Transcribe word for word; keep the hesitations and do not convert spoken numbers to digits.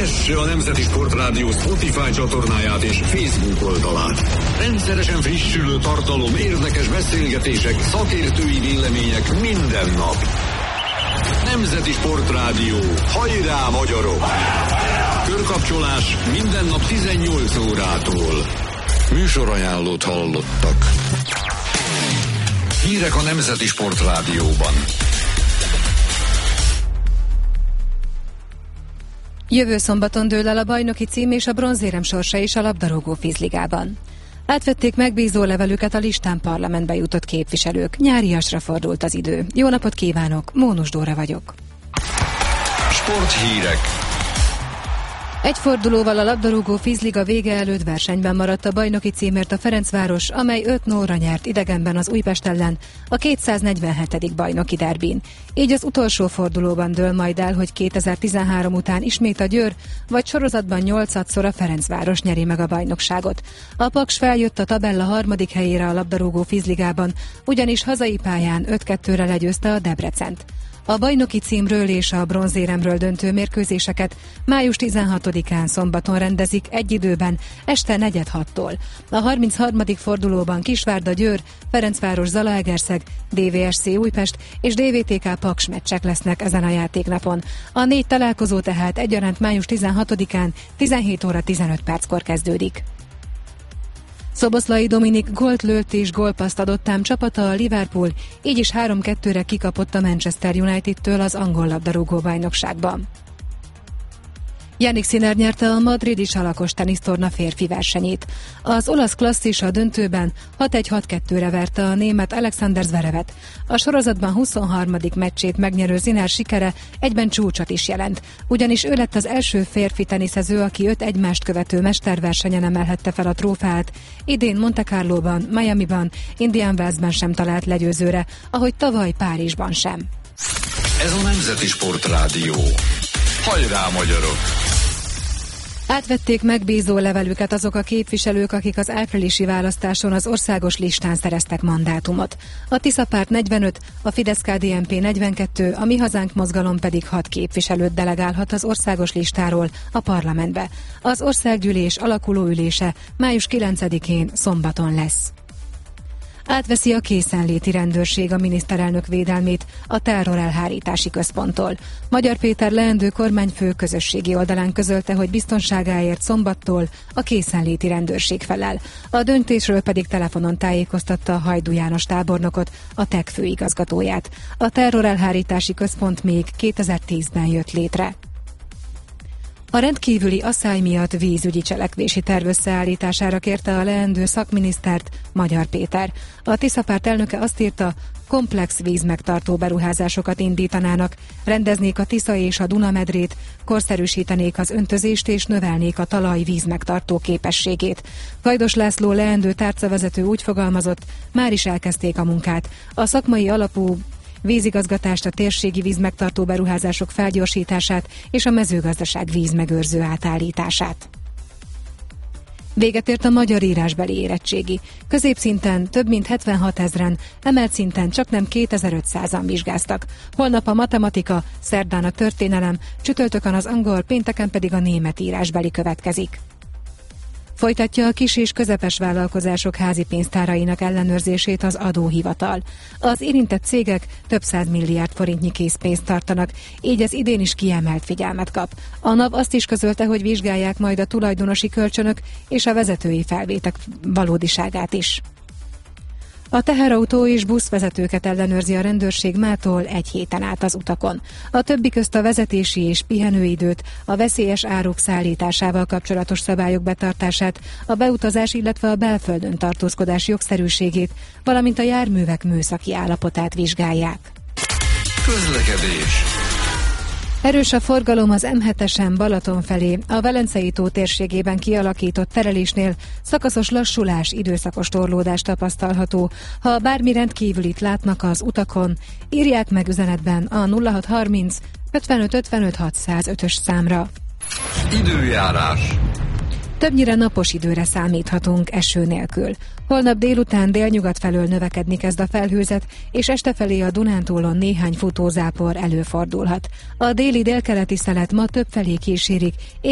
Kövesse a Nemzeti Sportrádió Spotify csatornáját és Facebook oldalát. Rendszeresen frissülő tartalom, érdekes beszélgetések, szakértői vélemények minden nap. Nemzeti Sportrádió. Hajrá, magyarok! Körkapcsolás minden nap tizennyolc órától. Műsorajánlót hallottak. Hírek a Nemzeti Sportrádióban. Jövő szombaton dől el a bajnoki cím és a bronzérem sorsa is a labdarúgó vízligában. Átvették megbízó levelüket a listán parlamentbe jutott képviselők. Nyáriasra fordult az idő. Jó napot kívánok, Mónus Dóra vagyok. Sporthírek. Egy fordulóval a labdarúgó vízliga vége előtt versenyben maradt a bajnoki címért a Ferencváros, amely öt nullra nyert idegenben az Újpest ellen a kétszáznegyvenhetedik bajnoki derbin. Így az utolsó fordulóban dől majd el, hogy kétezer-tizenhárom után ismét a Győr, vagy sorozatban nyolcadszor a Ferencváros nyeri meg a bajnokságot. A Paks feljött a tabella harmadik helyére a labdarúgó vízligában, ugyanis hazai pályán öt kettőre legyőzte a Debrecent. A bajnoki címről és a bronzéremről döntő mérkőzéseket május tizenhatodikán szombaton rendezik egy időben, este negyed hattól. A harmincharmadik fordulóban Kisvárda Győr, Ferencváros Zalaegerszeg, dé vé es cé Újpest és dé vé té ká Paks meccsek lesznek ezen a játéknapon. A négy találkozó tehát egyaránt május tizenhatodikán tizenhét óra tizenöt perckor kezdődik. Szoboszlai Dominik gólt lőtt és gólpasszt adott ám csapata a Liverpool, így is három kettőre kikapott a Manchester United-től az angol labdarúgó bajnokságban. Jannik Sinner nyerte a madridi salakos tenisztorna férfi versenyét. Az olasz klasszis a döntőben hat egy hat kettőre verte a német Alexander Zverevet. A sorozatban huszonharmadik meccsét megnyerő Sinner sikere egyben csúcsot is jelent, ugyanis ő lett az első férfi teniszező, aki öt egymást követő mesterversenyen emelhette fel a trófeát. Idén Monte Carloban, Miamiban, Indian Wellsben sem talált legyőzőre, ahogy tavaly Párizsban sem. Ez a Nemzeti Sportrádió. Hajrá, magyarok! Átvették megbízó levelüket azok a képviselők, akik az áprilisi választáson az országos listán szereztek mandátumot. A Tisza Párt negyvenöt, a Fidesz-ká dé en pé negyvenkettő, a Mi Hazánk mozgalom pedig hat képviselőt delegálhat az országos listáról a parlamentbe. Az országgyűlés alakuló ülése május kilencedikén szombaton lesz. Átveszi a készenléti rendőrség a miniszterelnök védelmét a terrorelhárítási központtól. Magyar Péter leendő kormányfő közösségi oldalán közölte, hogy biztonságáért szombattól a készenléti rendőrség felel. A döntésről pedig telefonon tájékoztatta Hajdú János tábornokot, a té e ká főigazgatóját. A terrorelhárítási központ még kétezer-tízben jött létre. A rendkívüli asszály miatt vízügyi cselekvési terv összeállítására kérte a leendő szakminisztert Magyar Péter. A Tisza Párt elnöke azt írta, komplex vízmegtartó beruházásokat indítanának, rendeznék a Tisza és a Duna-medrét, korszerűsítenék az öntözést és növelnék a talaj vízmegtartó képességét. Gajdos László leendő tárcavezető úgy fogalmazott, már is elkezdték a munkát. A szakmai alapú vízigazgatást, a térségi vízmegtartó beruházások felgyorsítását és a mezőgazdaság vízmegőrző átállítását. Véget ért a magyar írásbeli érettségi. Középszinten több mint hetvenhat ezren, emelt szinten csaknem kétezer-ötszázan vizsgáztak. Holnap a matematika, szerdán a történelem, csütörtökön az angol, pénteken pedig a német írásbeli következik. Folytatja a kis és közepes vállalkozások házi pénztárainak ellenőrzését az adóhivatal. Az érintett cégek több száz milliárd forintnyi készpénzt tartanak, így ez idén is kiemelt figyelmet kap. A NAV azt is közölte, hogy vizsgálják majd a tulajdonosi kölcsönök és a vezetői felvétek valódiságát is. A teherautó és buszvezetőket ellenőrzi a rendőrség mától egy héten át az utakon. A többi közt a vezetési és pihenőidőt, a veszélyes áruk szállításával kapcsolatos szabályok betartását, a beutazás, illetve a belföldön tartózkodás jogszerűségét, valamint a járművek műszaki állapotát vizsgálják. Közlekedés. Erős a forgalom az em hetesen Balaton felé, a Velencei tó térségében kialakított terelésnél szakaszos lassulás, időszakos torlódás tapasztalható. Ha bármi rendkívülit látnak az utakon, írják meg üzenetben a nulla hat harminc ötvenöt ötvenöt hatszázötös számra. Időjárás. Többnyire napos időre számíthatunk eső nélkül. Holnap délután délnyugat felől növekedni kezd a felhőzet, és este felé a Dunántúlon néhány futózápor előfordulhat. A déli délkeleti szelet ma több felé kísérik,